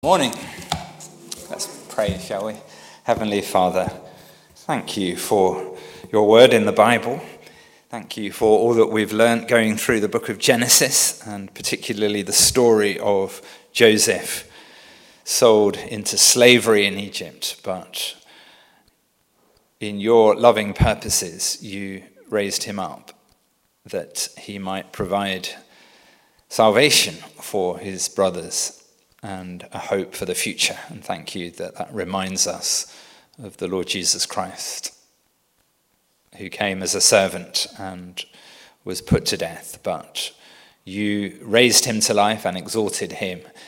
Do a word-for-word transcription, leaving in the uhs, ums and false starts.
Morning. Let's pray, shall we? Heavenly Father, thank you for your word in the Bible. Thank you for all that we've learnt going through the book of Genesis, and particularly the story of Joseph, sold into slavery in Egypt, but in your loving purposes, you raised him up that he might provide salvation for his brothers and a hope for the future. And thank you that that reminds us of the Lord Jesus Christ, who came as a servant and was put to death, but you raised him to life and exalted him